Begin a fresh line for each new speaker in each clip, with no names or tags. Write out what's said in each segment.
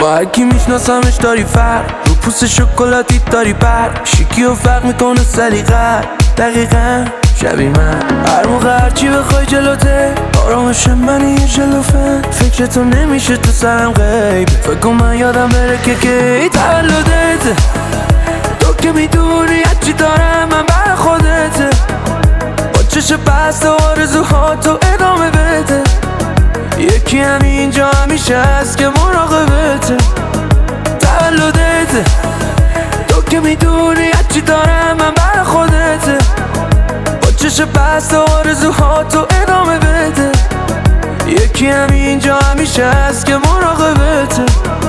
با هرکی میشناسمش داری فرق، رو پوست شکلاتی داری پر، شیکی و فرق میکنه سلیقه دقیقا شبیه من. هر موقع هرچی بخوای جلوته، آرامش منی یه جلوفه، فکر تو نمیشه تو سرم غیب، فکر کن من یادم بره که کی تولدته. تو که میدونی هرچی دارم من بر خودته، با چشم بسته و آرزوهاتو ادامه بده. یکی همینجا همیشه هست که مراقبته. تولدته، تو که میدونی هرچی دارم من بر خودته، با چشم بسته و آرزوهاتو ادامه بده. یکی همینجا همیشه هست که مراقبته.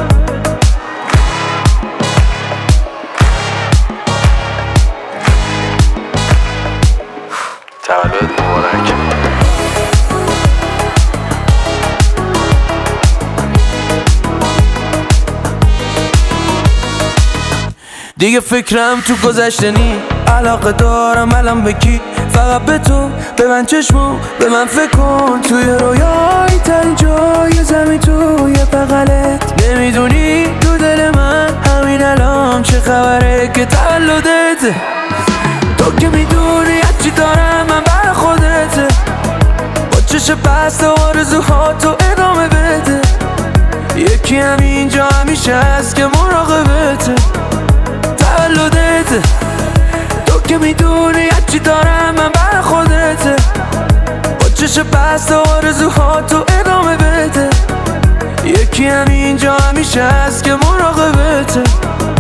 تولد مبارک.
دیگه فکرم تو گذشته نی، علاقه دارم الان به کی؟ فقط به تو، به من چشمو، به من فکر کن. توی رویای ترین جای زمین توی بغلت، نمیدونی تو دل من همین الان چه خبره که تولدته. تو که میدونی هرچی دارم من بر خودته، با چشم بسته و آرزوهاتو ادامه بده. یکی همینجا همیشه هست که مراقبته. تولدته، تو که میدونی هرچی دارم من بر خودته، با چشم بسته و آرزوهاتو ادامه بده. یکی همینجا همیشه هست که مراقبته.